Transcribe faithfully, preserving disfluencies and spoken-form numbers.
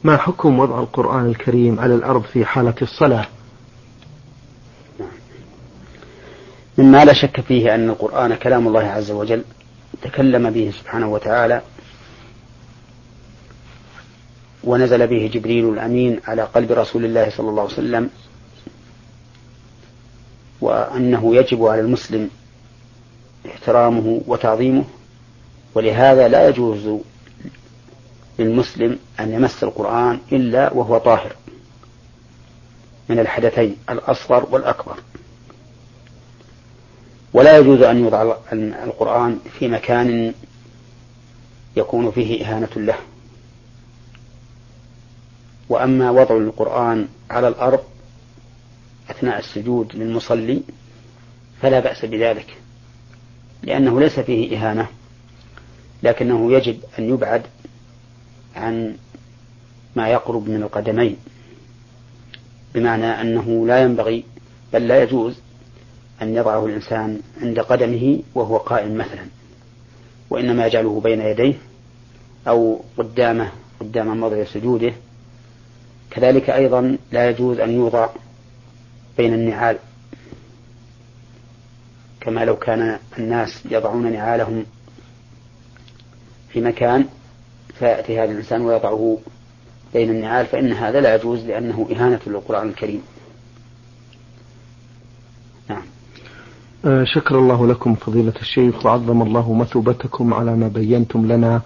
ما حكم وضع القرآن الكريم على الأرض في حالة الصلاة؟ مما لا شك فيه أن القرآن كلام الله عز وجل تكلم به سبحانه وتعالى، ونزل به جبريل الأمين على قلب رسول الله صلى الله عليه وسلم، وأنه يجب على المسلم احترامه وتعظيمه، ولهذا لا يجوز للمسلم أن يمس القرآن إلا وهو طاهر من الحدثين الأصغر والأكبر، ولا يجوز أن يوضع القرآن في مكان يكون فيه إهانة له. وأما وضع القرآن على الأرض أثناء السجود للمصلي فلا بأس بذلك، لأنه ليس فيه إهانة، لكنه يجب أن يبعد عن ما يقرب من القدمين، بمعنى أنه لا ينبغي بل لا يجوز أن يضعه الإنسان عند قدمه وهو قائم مثلا، وإنما يجعله بين يديه أو قدامه قدام موضع سجوده. كذلك أيضا لا يجوز أن يوضع بين النعال، كما لو كان الناس يضعون نعالهم في مكان فيأتي هذا الإنسان ويضعه بين النعال، فإن هذا لا يجوز لأنه إهانة للقرآن الكريم. نعم. شكر الله لكم فضيلة الشيخ، وعظم الله مثوبتكم على ما بينتم لنا.